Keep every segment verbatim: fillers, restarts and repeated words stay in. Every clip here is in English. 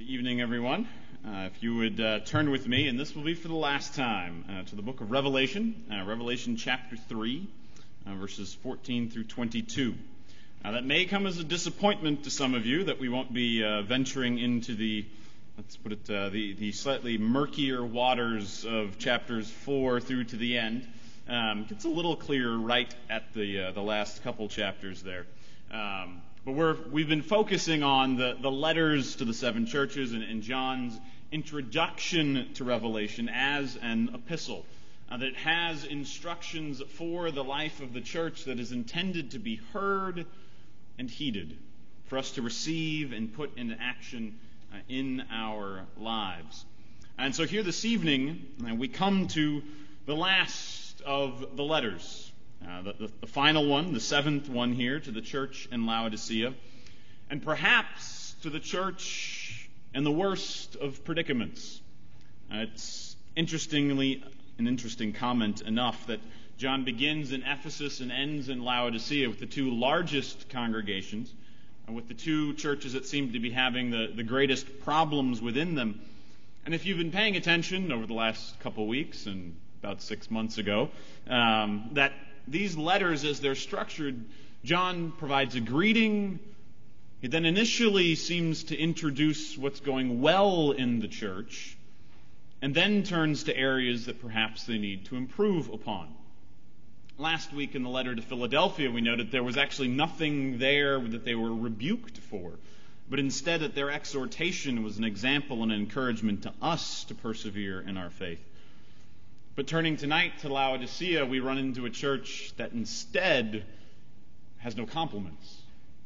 evening, everyone. Uh, if you would uh, turn with me, and this will be for the last time, uh, to the book of Revelation, uh, Revelation chapter three, uh, verses fourteen through twenty-two. Now, that may come as a disappointment to some of you that we won't be uh, venturing into the, let's put it, uh, the, the slightly murkier waters of chapters four through to the end. Um, it gets a little clearer right at the uh, the last couple chapters there. Um, But we're, we've been focusing on the, the letters to the seven churches and, and John's introduction to Revelation as an epistle. Uh, that it has instructions for the life of the church that is intended to be heard and heeded, for us to receive and put into action uh, in our lives. And so here this evening, uh, we come to the last of the letters. Uh, the, the, the final one, the seventh one here, to the church in Laodicea, and perhaps to the church in the worst of predicaments. Uh, it's interestingly an interesting comment enough that John begins in Ephesus and ends in Laodicea with the two largest congregations, and with the two churches that seem to be having the, the greatest problems within them. And if you've been paying attention over the last couple of weeks and about six months ago, um, that these letters, as they're structured, John provides a greeting. He then initially seems to introduce what's going well in the church, and then turns to areas that perhaps they need to improve upon. Last week in the letter to Philadelphia, we noted there was actually nothing there that they were rebuked for, but instead that their exhortation was an example and an encouragement to us to persevere in our faith. But turning tonight to Laodicea, we run into a church that instead has no compliments.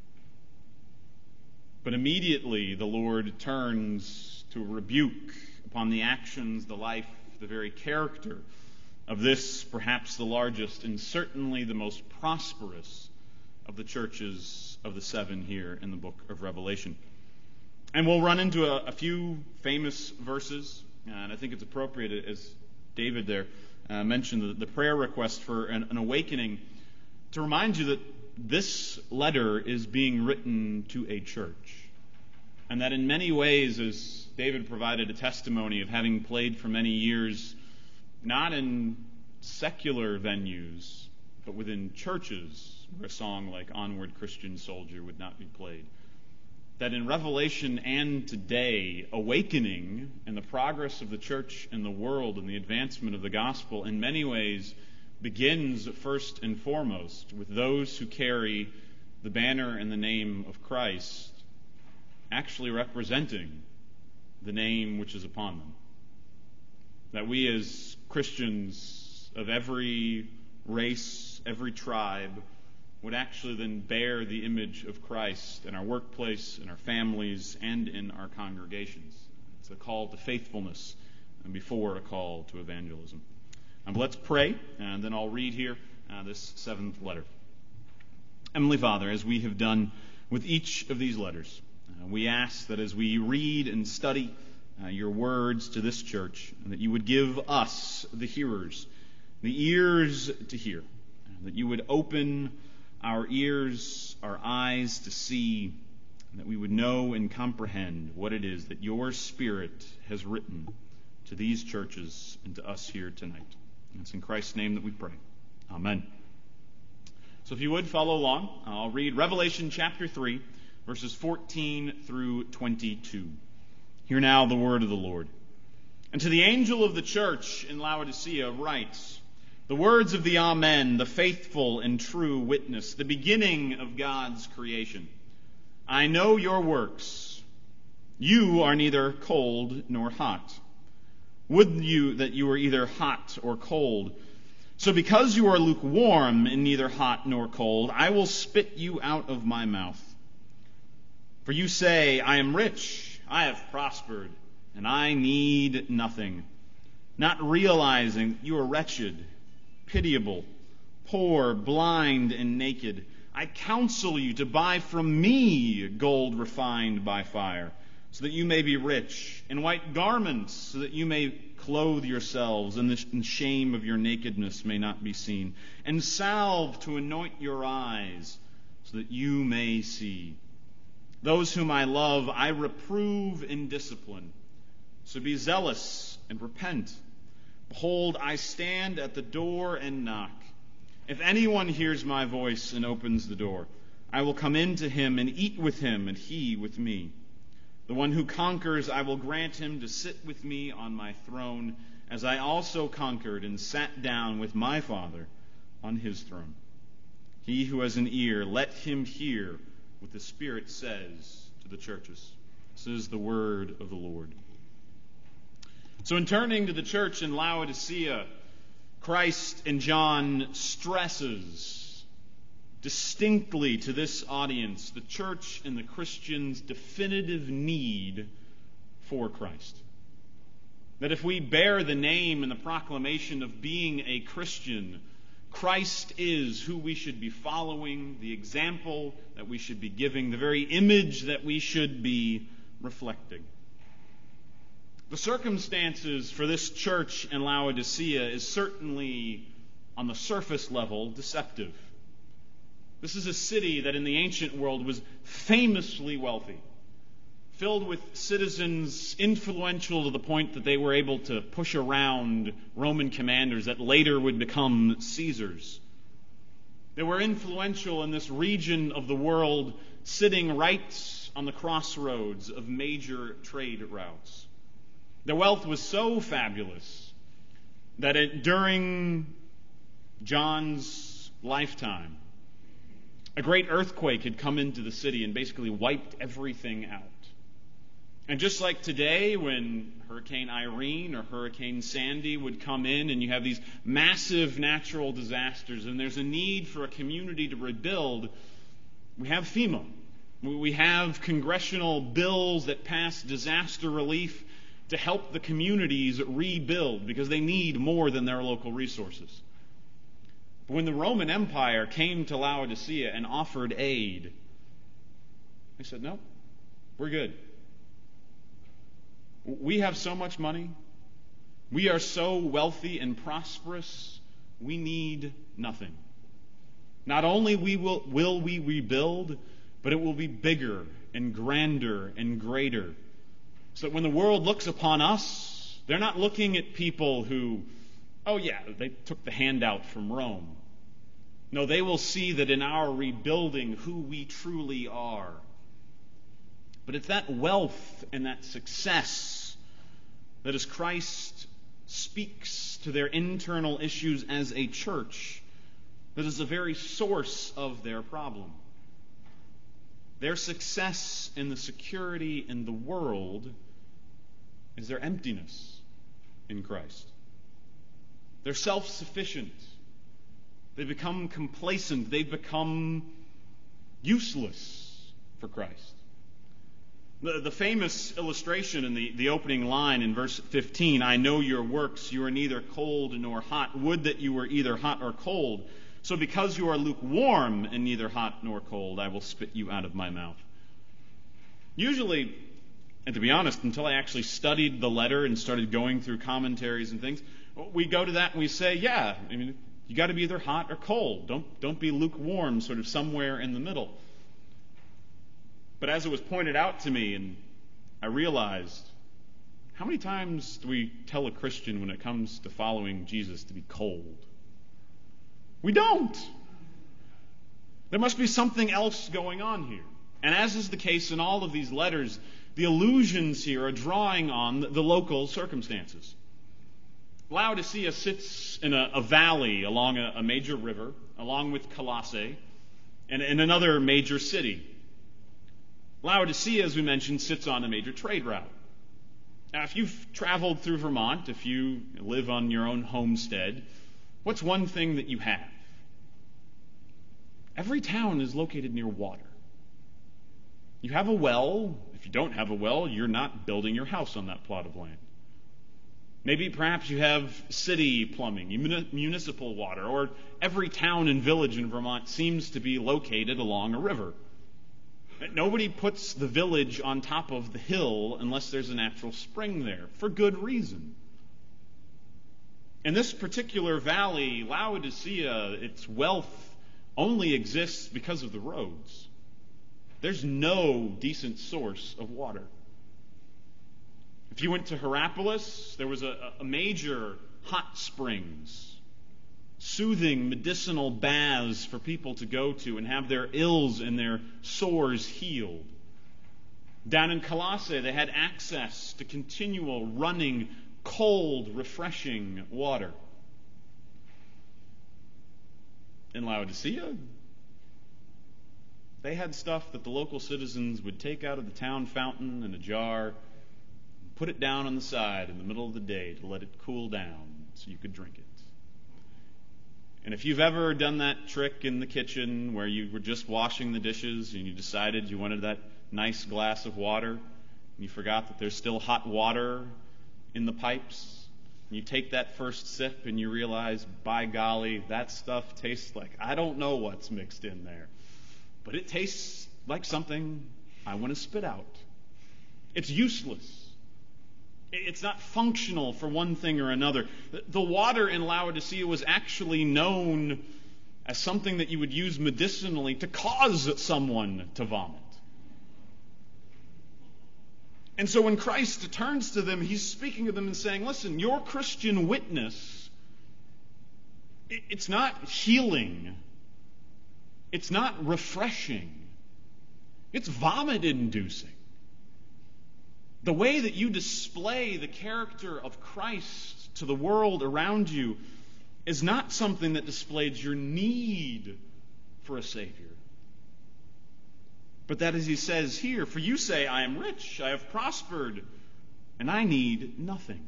But immediately the Lord turns to a rebuke upon the actions, the life, the very character of this, perhaps the largest and certainly the most prosperous of the churches of the seven here in the book of Revelation. And we'll run into a, a few famous verses, and I think it's appropriate as David there uh, mentioned the, the prayer request for an, an awakening, to remind you that this letter is being written to a church. And that in many ways, as David provided a testimony of having played for many years, not in secular venues, but within churches where a song like Onward Christian Soldier would not be played, that in Revelation and today, awakening and the progress of the church and the world and the advancement of the gospel in many ways begins first and foremost with those who carry the banner and the name of Christ, actually representing the name which is upon them. That we as Christians of every race, every tribe, would actually then bear the image of Christ in our workplace, in our families, and in our congregations. It's a call to faithfulness and before a call to evangelism. Um, let's pray, and then I'll read here uh, this seventh letter. Heavenly Father, as we have done with each of these letters, uh, we ask that as we read and study uh, your words to this church, that you would give us, the hearers, the ears to hear, that you would open our ears, our eyes to see, that we would know and comprehend what it is that your Spirit has written to these churches and to us here tonight. And it's in Christ's name that we pray. Amen. So if you would follow along, I'll read Revelation chapter three, verses fourteen through twenty-two. Hear now the word of the Lord. And to the angel of the church in Laodicea write, the words of the Amen, the faithful and true witness, the beginning of God's creation. I know your works. You are neither cold nor hot. Would you that you were either hot or cold. So because you are lukewarm and neither hot nor cold, I will spit you out of my mouth. For you say, I am rich, I have prospered, and I need nothing, not realizing you are wretched, pitiable, poor, blind, and naked. I counsel you to buy from me gold refined by fire, so that you may be rich, and white garments, so that you may clothe yourselves, and the shame of your nakedness may not be seen, and salve to anoint your eyes, so that you may see. Those whom I love, I reprove in discipline. So be zealous and repent. Behold, I stand at the door and knock. If anyone hears my voice and opens the door, I will come in to him and eat with him, and he with me. The one who conquers, I will grant him to sit with me on my throne, as I also conquered and sat down with my Father on his throne. He who has an ear, let him hear what the Spirit says to the churches. This is the word of the Lord. So in turning to the church in Laodicea, Christ in John stresses distinctly to this audience the church and the Christians' definitive need for Christ. That if we bear the name and the proclamation of being a Christian, Christ is who we should be following, the example that we should be giving, the very image that we should be reflecting. The circumstances for this church in Laodicea is certainly, on the surface level, deceptive. This is a city that in the ancient world was famously wealthy, filled with citizens influential to the point that they were able to push around Roman commanders that later would become Caesars. They were influential in this region of the world, sitting right on the crossroads of major trade routes. Their wealth was so fabulous that it, during John's lifetime, a great earthquake had come into the city and basically wiped everything out. And just like today, when Hurricane Irene or Hurricane Sandy would come in and you have these massive natural disasters and there's a need for a community to rebuild, we have FEMA. We have congressional bills that pass disaster relief to help the communities rebuild because they need more than their local resources. But when the Roman Empire came to Laodicea and offered aid, they said, no, we're good. We have so much money. We are so wealthy and prosperous. We need nothing. Not only we will, will we rebuild, but it will be bigger and grander and greater. So that when the world looks upon us, they're not looking at people who, oh yeah, they took the handout from Rome. No, they will see that in our rebuilding who we truly are. But it's that wealth and that success that as Christ speaks to their internal issues as a church, that is the very source of their problem. Their success in the security in the world is their emptiness in Christ. They're self-sufficient. They become complacent. They become useless for Christ. The, the famous illustration in the, the opening line in verse fifteen, I know your works, you are neither cold nor hot. Would that you were either hot or cold. So because you are lukewarm and neither hot nor cold, I will spit you out of my mouth. Usually, and to be honest, until I actually studied the letter and started going through commentaries and things, we go to that and we say, yeah, I mean, you got to be either hot or cold. Don't, don't be lukewarm, sort of somewhere in the middle. But as it was pointed out to me, and I realized, how many times do we tell a Christian when it comes to following Jesus to be cold? We don't. There must be something else going on here. And as is the case in all of these letters, the allusions here are drawing on the local circumstances. Laodicea sits in a, a valley along a, a major river, along with Colossae, and in another major city. Laodicea, as we mentioned, sits on a major trade route. Now, if you've traveled through Vermont, if you live on your own homestead, what's one thing that you have? Every town is located near water. You have a well. If you don't have a well, you're not building your house on that plot of land. Maybe perhaps you have city plumbing, municipal water, or every town and village in Vermont seems to be located along a river. Nobody puts the village on top of the hill unless there's a natural spring there, for good reason. In this particular valley, Laodicea, its wealth only exists because of the roads. There's no decent source of water. If you went to Hierapolis, there was a, a major hot springs, soothing medicinal baths for people to go to and have their ills and their sores healed. Down in Colossae, they had access to continual, running, cold, refreshing water. In Laodicea, they had stuff that the local citizens would take out of the town fountain in a jar and put it down on the side in the middle of the day to let it cool down so you could drink it. And if you've ever done that trick in the kitchen where you were just washing the dishes and you decided you wanted that nice glass of water, and you forgot that there's still hot water in the pipes, and you take that first sip and you realize, by golly, that stuff tastes like, I don't know what's mixed in there, but it tastes like something I want to spit out. It's useless. It's not functional for one thing or another. The water in Laodicea was actually known as something that you would use medicinally to cause someone to vomit. And so when Christ turns to them, he's speaking to them and saying, listen, your Christian witness, it's not healing. It's not refreshing. It's vomit-inducing. The way that you display the character of Christ to the world around you is not something that displays your need for a Savior. But that, as he says here, for you say, I am rich, I have prospered, and I need nothing.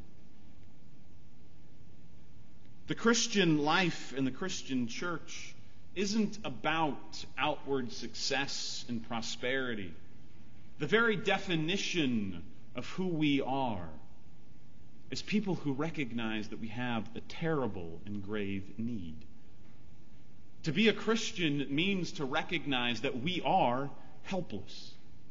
The Christian life and the Christian church isn't about outward success and prosperity. The very definition of who we are is people who recognize that we have a terrible and grave need. To be a Christian means to recognize that we are helpless.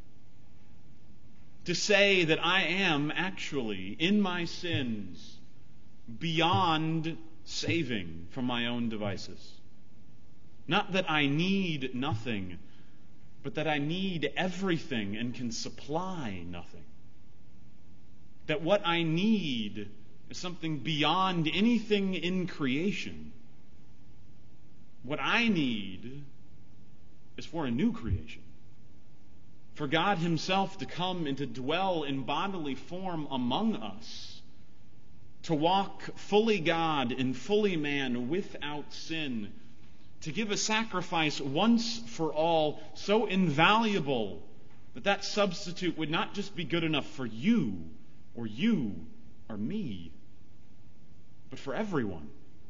To say that I am actually, in my sins, beyond saving from my own devices. Not that I need nothing, but that I need everything and can supply nothing. That what I need is something beyond anything in creation. What I need is for a new creation. For God himself to come and to dwell in bodily form among us. To walk fully God and fully man without sin. To give a sacrifice once for all so invaluable that that substitute would not just be good enough for you, or you, or me, but for everyone.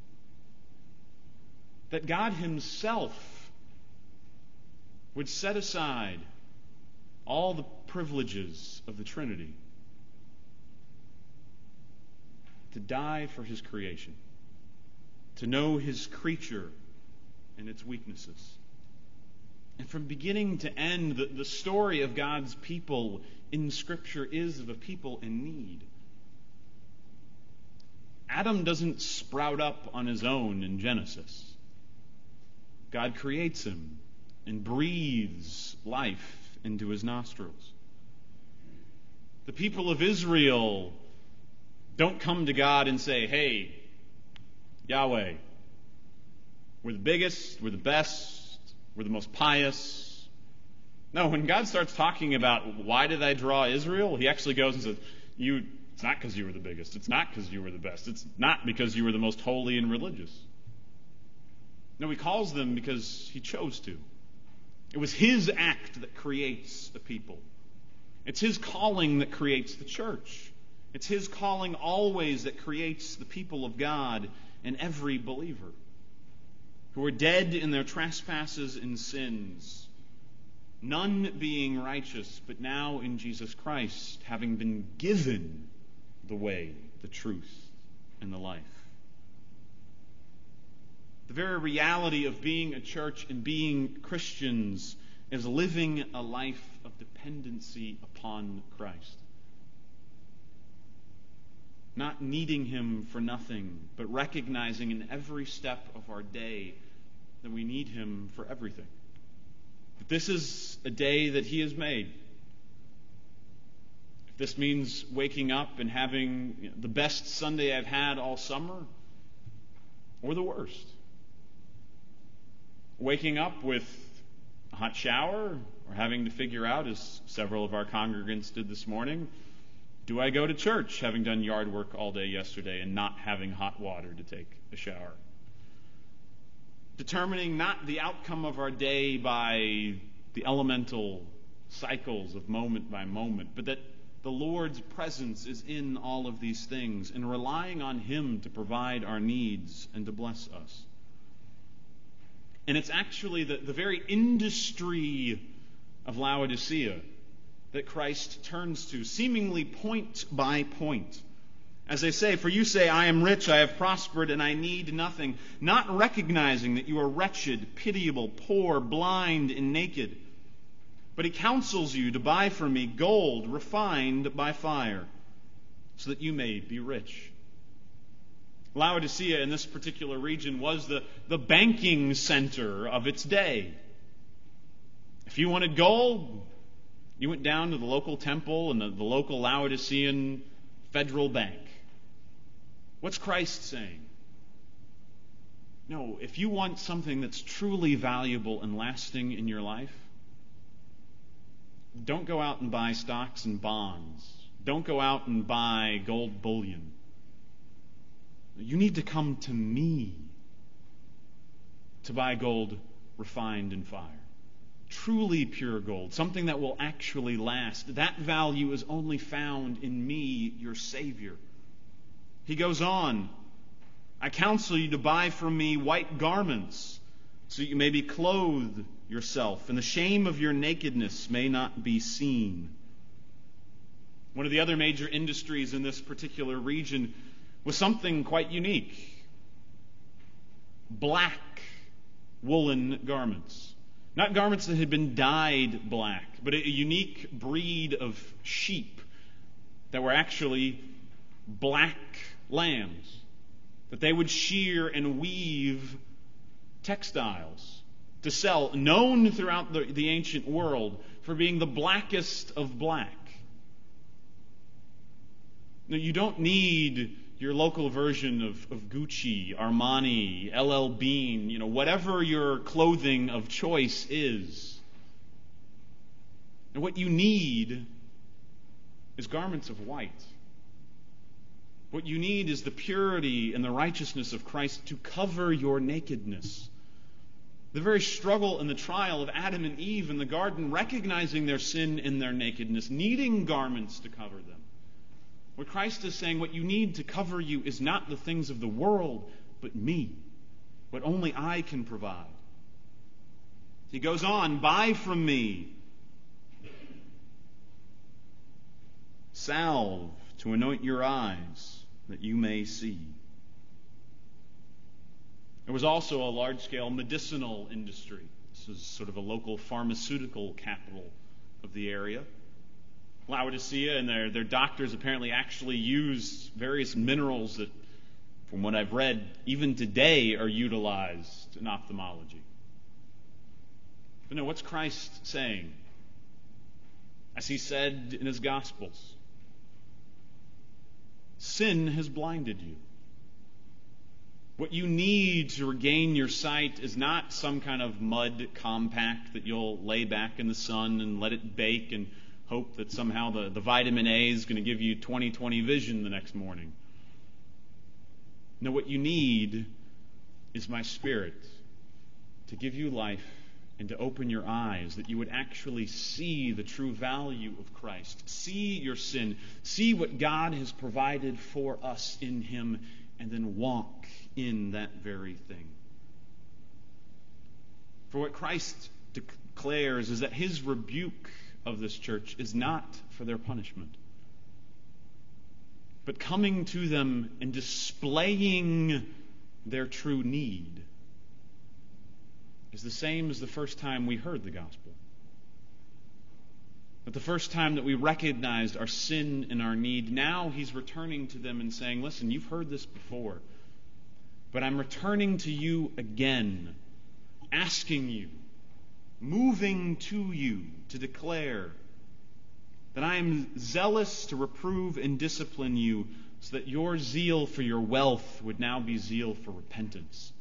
That God himself would set aside all the privileges of the Trinity to die for his creation, to know his creature and its weaknesses. And from beginning to end, the, the story of God's people in Scripture is of a people in need. Adam doesn't sprout up on his own in Genesis. God creates him and breathes life into his nostrils. The people of Israel don't come to God and say, hey, Yahweh, we're the biggest, we're the best, we're the most pious. No, when God starts talking about why did I draw Israel, he actually goes and says, "You. It's not because you were the biggest. It's not because you were the best. It's not because you were the most holy and religious." No, he calls them because he chose to. It was his act that creates a people. It's his calling that creates the church. It's his calling always that creates the people of God and every believer who are dead in their trespasses and sins, none being righteous, but now in Jesus Christ, having been given the way, the truth, and the life. The very reality of being a church and being Christians is living a life of dependency upon Christ. Not needing him for nothing, but recognizing in every step of our day that we need him for everything. But this is a day that He has made. If this means waking up and having you know, the best Sunday I've had all summer, or the worst. Waking up with a hot shower, or having to figure out, as several of our congregants did this morning, do I go to church, having done yard work all day yesterday and not having hot water to take a shower? Determining not the outcome of our day by the elemental cycles of moment by moment, but that the Lord's presence is in all of these things, and relying on Him to provide our needs and to bless us. And it's actually the, the very industry of Laodicea that Christ turns to, seemingly point by point. As they say, for you say, I am rich, I have prospered, and I need nothing, not recognizing that you are wretched, pitiable, poor, blind, and naked. But He counsels you to buy from me gold refined by fire, so that you may be rich. Laodicea in this particular region was the, the banking center of its day. If you wanted gold, you went down to the local temple and the, the local Laodicean Federal Bank. What's Christ saying? No, if you want something that's truly valuable and lasting in your life, don't go out and buy stocks and bonds. Don't go out and buy gold bullion. You need to come to me to buy gold refined in fire. Truly pure gold, something that will actually last. That value is only found in me, your Savior. He goes on, I counsel you to buy from me white garments, so that you may be clothed yourself, and the shame of your nakedness may not be seen. One of the other major industries in this particular region was something quite unique. Black woolen garments. Not garments that had been dyed black, but a unique breed of sheep that were actually black lambs, that they would shear and weave textiles to sell, known throughout the, the ancient world for being the blackest of black. Now, you don't need your local version of, of Gucci, Armani, L L Bean, you know, whatever your clothing of choice is. And what you need is garments of white. What you need is the purity and the righteousness of Christ to cover your nakedness. The very struggle and the trial of Adam and Eve in the garden, recognizing their sin and their nakedness, needing garments to cover them. What Christ is saying, what you need to cover you is not the things of the world, but me. What only I can provide. He goes on, buy from me salve to anoint your eyes, that you may see. There was also a large-scale medicinal industry. This is sort of a local pharmaceutical capital of the area. Laodicea and their, their doctors apparently actually use various minerals that, from what I've read, even today are utilized in ophthalmology. But no, what's Christ saying? As He said in His Gospels, sin has blinded you. What you need to regain your sight is not some kind of mud compact that you'll lay back in the sun and let it bake and hope that somehow the, the vitamin A is going to give you twenty twenty vision the next morning. No, what you need is my Spirit to give you life and to open your eyes, that you would actually see the true value of Christ, see your sin, see what God has provided for us in Him, and then walk in that very thing. For what Christ declares is that His rebuke of this church is not for their punishment, but coming to them and displaying their true need is the same as the first time we heard the gospel. But the first time that we recognized our sin and our need, now He's returning to them and saying, listen, you've heard this before, but I'm returning to you again, asking you, moving to you to declare that I am zealous to reprove and discipline you, so that your zeal for your wealth would now be zeal for repentance.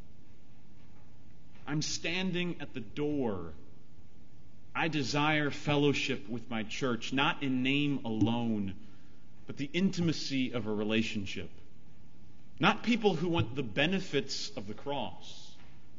I'm standing at the door. I desire fellowship with my church, not in name alone, but the intimacy of a relationship. Not people who want the benefits of the cross,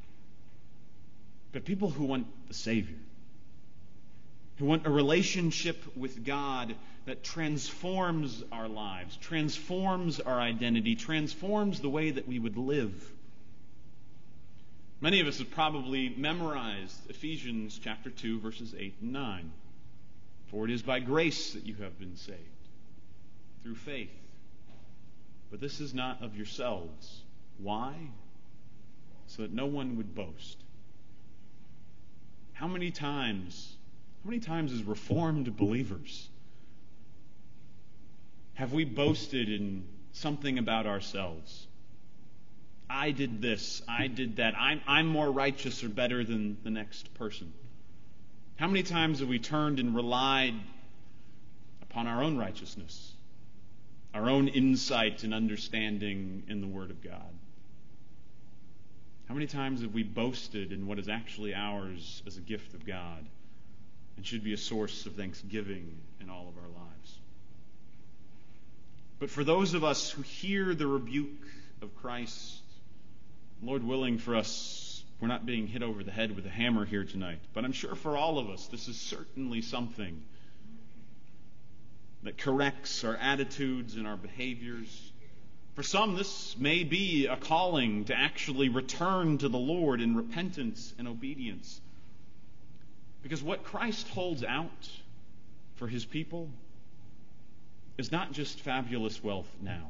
but people who want the Savior, who want a relationship with God that transforms our lives, transforms our identity, transforms the way that we would live. Many of us have probably memorized Ephesians chapter two, verses eight and nine. For it is by grace that you have been saved, through faith. But this is not of yourselves. Why? So that no one would boast. How many times, how many times as Reformed believers have we boasted in something about ourselves? I did this, I did that, I'm, I'm more righteous or better than the next person. How many times have we turned and relied upon our own righteousness, our own insight and understanding in the Word of God? How many times have we boasted in what is actually ours as a gift of God and should be a source of thanksgiving in all of our lives? But for those of us who hear the rebuke of Christ, Lord willing for us, we're not being hit over the head with a hammer here tonight, but I'm sure for all of us, this is certainly something that corrects our attitudes and our behaviors. For some, this may be a calling to actually return to the Lord in repentance and obedience. Because what Christ holds out for his people is not just fabulous wealth now.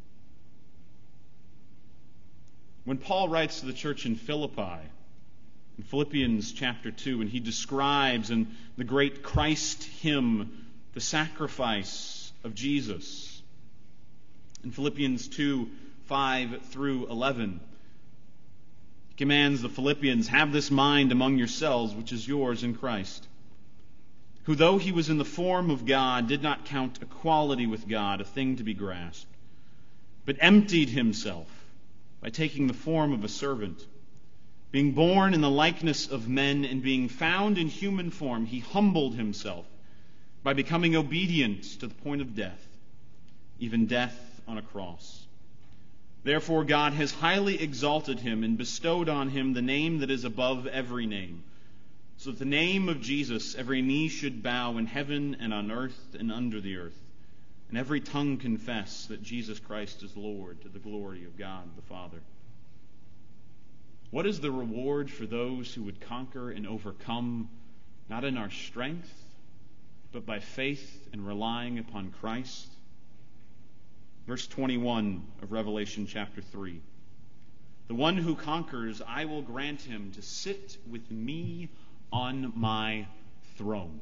When Paul writes to the church in Philippi, in Philippians chapter two, and he describes in the great Christ hymn the sacrifice of Jesus, in Philippians two, five through eleven, he commands the Philippians, "Have this mind among yourselves, which is yours in Christ, who though he was in the form of God, did not count equality with God a thing to be grasped, but emptied himself by taking the form of a servant. Being born in the likeness of men and being found in human form, he humbled himself by becoming obedient to the point of death, even death on a cross. Therefore God has highly exalted him and bestowed on him the name that is above every name, so that the name of Jesus every knee should bow in heaven and on earth and under the earth, and every tongue confess that Jesus Christ is Lord, to the glory of God the Father." What is the reward for those who would conquer and overcome, not in our strength, but by faith and relying upon Christ? Verse twenty-one of Revelation chapter three. "The one who conquers, I will grant him to sit with me on my throne."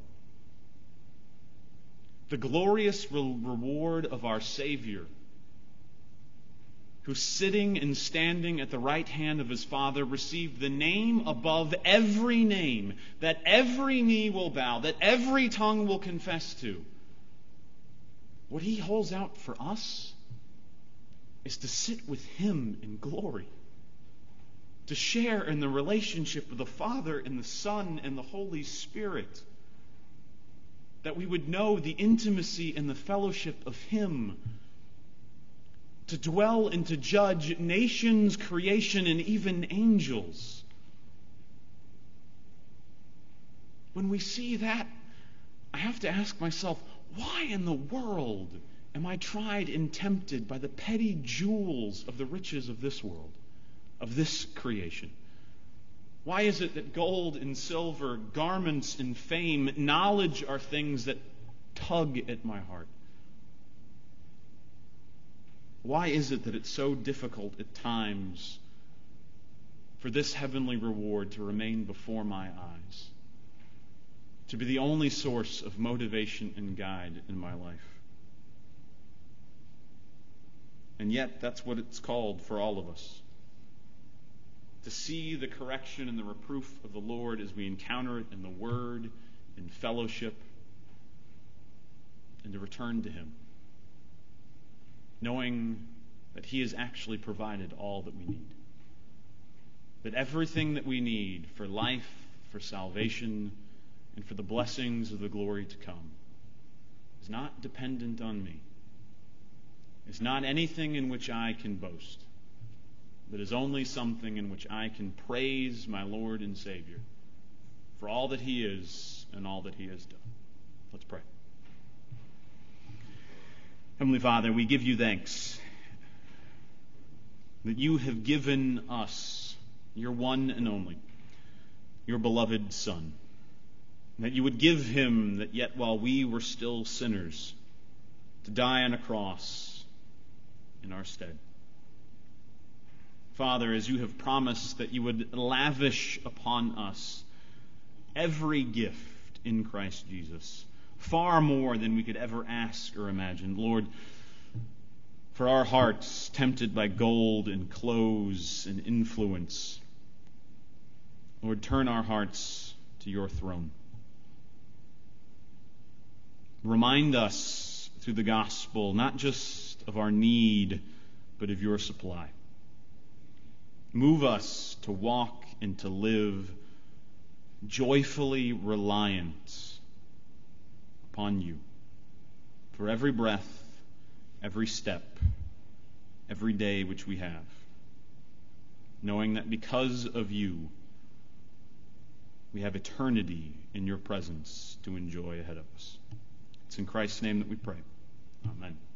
The glorious re- reward of our Savior, who sitting and standing at the right hand of his Father received the name above every name, that every knee will bow, that every tongue will confess to. What he holds out for us is to sit with him in glory, to share in the relationship of the Father and the Son and the Holy Spirit, that we would know the intimacy and the fellowship of him, to dwell and to judge nations, creation, and even angels. When we see that, I have to ask myself, why in the world am I tried and tempted by the petty jewels of the riches of this world, of this creation? Why is it that gold and silver, garments and fame, knowledge are things that tug at my heart? Why is it that it's so difficult at times for this heavenly reward to remain before my eyes, to be the only source of motivation and guide in my life? And yet, that's what it's called for all of us. to see the correction and the reproof of the Lord as we encounter it in the Word, in fellowship, and to return to Him, knowing that He has actually provided all that we need. That everything that we need for life, for salvation, and for the blessings of the glory to come is not dependent on me. It's not anything in which I can boast, but is only something in which I can praise my Lord and Savior for all that He is and all that He has done. Let's pray. Heavenly Father, we give You thanks that You have given us Your one and only, Your beloved Son, that You would give Him that yet while we were still sinners, to die on a cross in our stead. Father, as You have promised that You would lavish upon us every gift in Christ Jesus, far more than we could ever ask or imagine, Lord, for our hearts tempted by gold and clothes and influence, Lord, turn our hearts to Your throne. Remind us through the gospel not just of our need, but of Your supply. Move us to walk and to live joyfully reliant upon You for every breath, every step, every day which we have, knowing that because of You, we have eternity in Your presence to enjoy ahead of us. It's in Christ's name that we pray. Amen.